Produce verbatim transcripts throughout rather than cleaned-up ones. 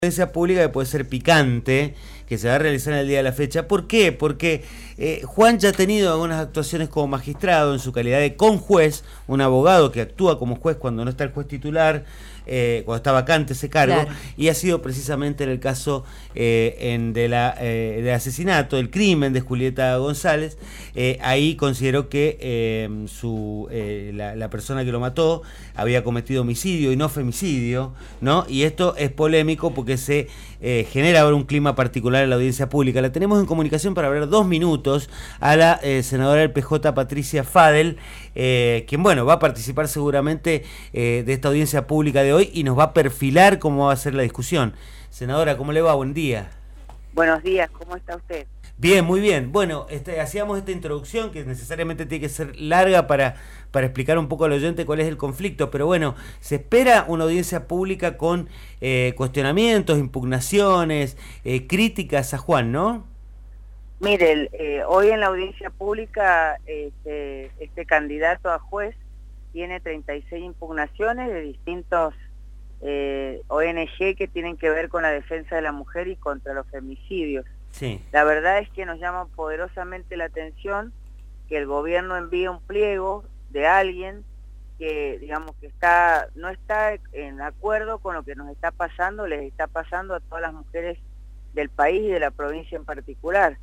Audiencia pública que puede ser picante, que se va a realizar en el día de la fecha. ¿Por qué? Porque eh, Juan ya ha tenido algunas actuaciones como magistrado en su calidad de conjuez, un abogado que actúa como juez cuando no está el juez titular, eh, cuando está vacante ese cargo, claro. Y ha sido precisamente en el caso eh, en de la, eh, de asesinato, del crimen de Julieta González. Eh, ahí consideró que eh, su, eh, la, la persona que lo mató había cometido homicidio y no femicidio, ¿no? Y esto es polémico porque se eh, genera ahora un clima particular en la audiencia pública. La tenemos en comunicación para hablar dos minutos a la eh, senadora del P J, Patricia Fadel, eh, quien, bueno, va a participar seguramente eh, de esta audiencia pública de hoy y nos va a perfilar cómo va a ser la discusión. Senadora, ¿cómo le va? Buen día. Buenos días, ¿cómo está usted? Bien, muy bien. Bueno, este, hacíamos esta introducción que necesariamente tiene que ser larga para, para explicar un poco al oyente cuál es el conflicto, pero bueno, se espera una audiencia pública con eh, cuestionamientos, impugnaciones, eh, críticas a Juan, ¿no? Mire, eh, hoy en la audiencia pública este, este candidato a juez tiene treinta y seis impugnaciones de distintos eh, O N G que tienen que ver con la defensa de la mujer y contra los femicidios. Sí. La verdad es que nos llama poderosamente la atención que el gobierno envíe un pliego de alguien que, digamos, que está no está en acuerdo con lo que nos está pasando, les está pasando a todas las mujeres del país y de la provincia en particular.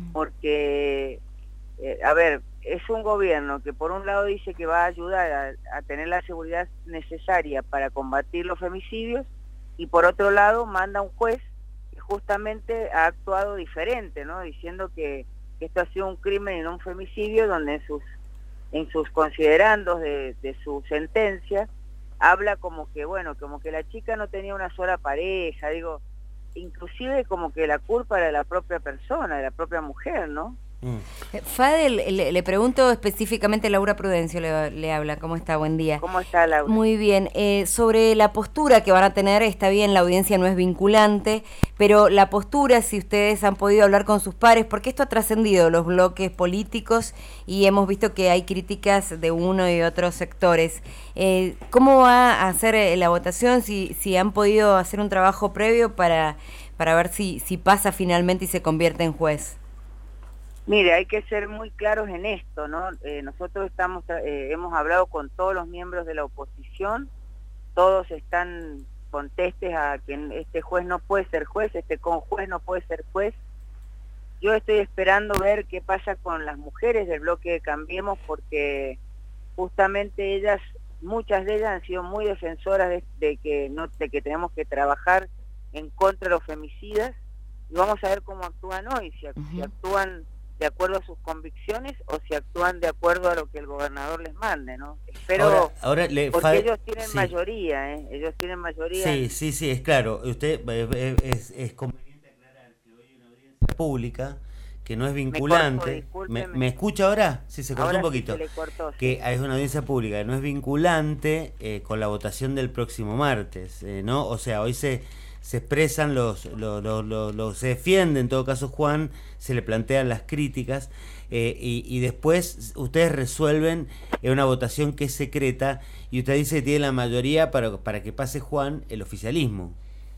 Porque, eh, a ver, es un gobierno que por un lado dice que va a ayudar a, a tener la seguridad necesaria para combatir los femicidios y por otro lado manda un juez justamente ha actuado diferente, ¿no? Diciendo que, que esto ha sido un crimen y no un femicidio, donde en sus, en sus considerandos de, de su sentencia habla como que, bueno, como que la chica no tenía una sola pareja, digo, inclusive como que la culpa era de la propia persona, de la propia mujer, ¿no? Mm. Fadel, le, le pregunto específicamente, Laura Prudencio le, le habla. ¿Cómo está? Buen día. ¿Cómo está, Laura? Muy bien. Eh, sobre la postura que van a tener, está bien, la audiencia no es vinculante, pero la postura, si ustedes han podido hablar con sus pares, porque esto ha trascendido los bloques políticos y hemos visto que hay críticas de uno y otros sectores. Eh, ¿Cómo va a ser la votación? Si, si han podido hacer un trabajo previo para, para ver si, si pasa finalmente y se convierte en juez. Mire, hay que ser muy claros en esto, ¿no? Eh, nosotros estamos, eh, hemos hablado con todos los miembros de la oposición, todos están contestes a que este juez no puede ser juez, este conjuez no puede ser juez. Yo estoy esperando ver qué pasa con las mujeres del bloque de Cambiemos, porque justamente ellas, muchas de ellas han sido muy defensoras de, de, que, no, de que tenemos que trabajar en contra de los femicidas, y vamos a ver cómo actúan hoy, si, uh-huh. si actúan de acuerdo a sus convicciones o si actúan de acuerdo a lo que el gobernador les mande, ¿no? Espero, ahora, ahora le porque fa... ellos tienen sí. mayoría, ¿eh? Ellos tienen mayoría. Sí, sí, sí, es claro. Usted eh, es, es conveniente aclarar que hoy hay una audiencia pública que no es vinculante. Me, corto, ¿Me, ¿Me escucha ahora? Sí, se cortó ahora un poquito. Sí se le cortó, sí. Que es una audiencia pública que no es vinculante eh, con la votación del próximo martes, eh, ¿no? O sea, hoy se... se expresan los, los, los, los, los se defiende en todo caso Juan, se le plantean las críticas eh, y, y después ustedes resuelven en una votación que es secreta y usted dice que tiene la mayoría para, para que pase Juan el oficialismo.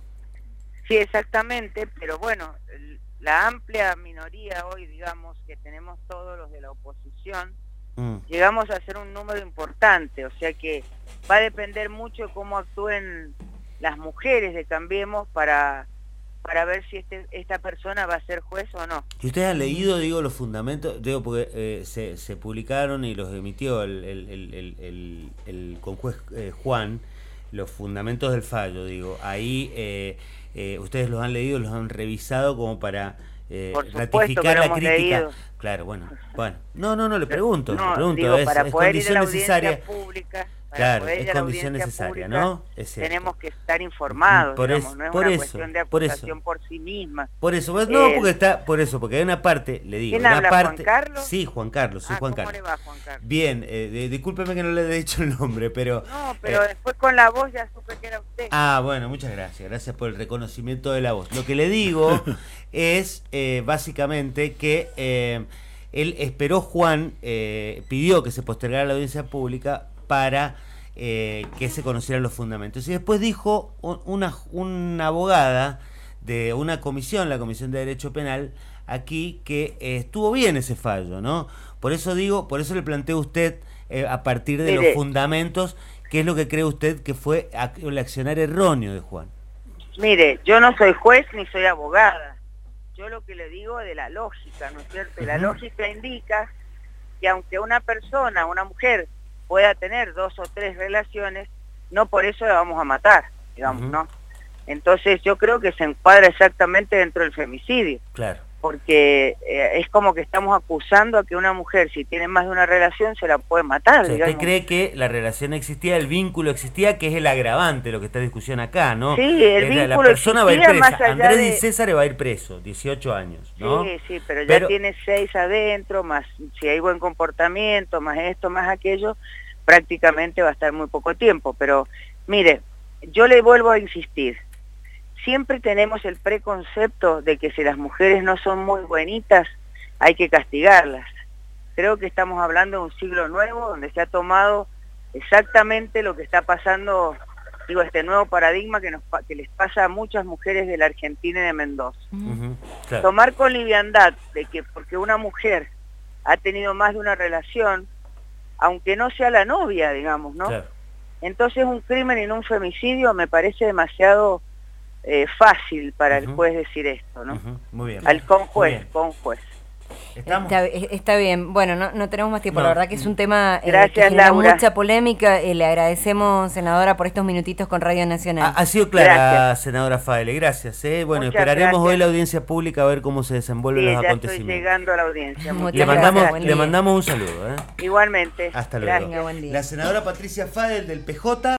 Sí, exactamente, pero bueno, la amplia minoría hoy, digamos, que tenemos todos los de la oposición, mm. llegamos a ser un número importante, o sea que va a depender mucho de cómo actúen las mujeres de Cambiemos para, para ver si este, esta persona va a ser juez o no. ¿Y ustedes han leído, digo, los fundamentos? Digo, porque eh, se, se publicaron y los emitió el, el, el, el, el, el conjuez eh, Juan, los fundamentos del fallo, digo. Ahí eh, eh, ustedes los han leído, los han revisado como para eh, ratificar la crítica. Leído. Claro, bueno, bueno. No, no, no, le pregunto, no, le pregunto, digo, es, para es poder condición ir a la necesaria. Pública, Claro, es condición necesaria, pública, ¿no? Es tenemos que estar informados, por digamos, es, no es por una eso, cuestión de por acusación eso. por sí misma. Por eso, pues, no, eh, porque está, por eso, porque hay una parte, le digo, ¿quién una habla, parte. Juan Carlos? Sí, Juan Carlos, soy ah, Juan ¿cómo Carlos. le va, Juan Carlos? Bien, eh, de, discúlpeme que no le he dicho el nombre, pero. No, pero eh, después con la voz ya supe que era usted. Ah, bueno, muchas gracias, gracias por el reconocimiento de la voz. Lo que le digo es eh, básicamente que eh, él esperó, Juan, eh, pidió que se postergara la audiencia pública para eh, que se conocieran los fundamentos. Y después dijo una, una abogada de una comisión, la Comisión de Derecho Penal, aquí, que eh, estuvo bien ese fallo, ¿no? Por eso digo, por eso le planteo a usted, eh, a partir de Mire, los fundamentos, ¿qué es lo que cree usted que fue el accionar erróneo de Juan? Mire, yo no soy juez ni soy abogada. Yo lo que le digo es de la lógica, ¿no es cierto? Y la uh-huh. lógica indica que aunque una persona, una mujer, pueda tener dos o tres relaciones, no por eso la vamos a matar, digamos, uh-huh. ¿no? Entonces yo creo que se encuadra exactamente dentro del femicidio. Claro. Porque eh, es como que estamos acusando a que una mujer, si tiene más de una relación, se la puede matar. O sea, ¿usted cree que la relación existía, el vínculo existía, que es el agravante, lo que está en discusión acá, ¿no? Sí, el es vínculo la, la persona va a ir presa. Andrés de... Di César va a ir preso, dieciocho años, ¿no? Sí, sí, pero ya pero... tiene seis adentro, más si hay buen comportamiento, más esto, más aquello, prácticamente va a estar muy poco tiempo. Pero, mire, yo le vuelvo a insistir. Siempre tenemos el preconcepto de que si las mujeres no son muy buenitas, hay que castigarlas. Creo que estamos hablando de un siglo nuevo, donde se ha tomado exactamente lo que está pasando, digo, este nuevo paradigma que, nos, que les pasa a muchas mujeres de la Argentina y de Mendoza. Uh-huh. Claro. Tomar con liviandad de que porque una mujer ha tenido más de una relación, aunque no sea la novia, digamos, ¿no? Claro. Entonces un crimen y no un femicidio me parece demasiado... Eh, fácil para uh-huh. el juez decir esto, ¿no? Uh-huh. Muy bien. Al con juez, con juez. Está, está bien. Bueno, no, no tenemos más tiempo. No. La verdad que es un tema eh, Gracias, que genera Laura. mucha polémica. Eh, le agradecemos, senadora, por estos minutitos con Radio Nacional. Ha, ha sido clara, gracias. Senadora Faele. Gracias. Eh. Bueno, Muchas esperaremos gracias. hoy la audiencia pública a ver cómo se desenvuelven sí, los ya acontecimientos. Estoy llegando a la audiencia. Le mandamos, le mandamos un saludo. ¿eh? Igualmente. Hasta luego. Venga, buen día. La senadora Patricia Faele del P J.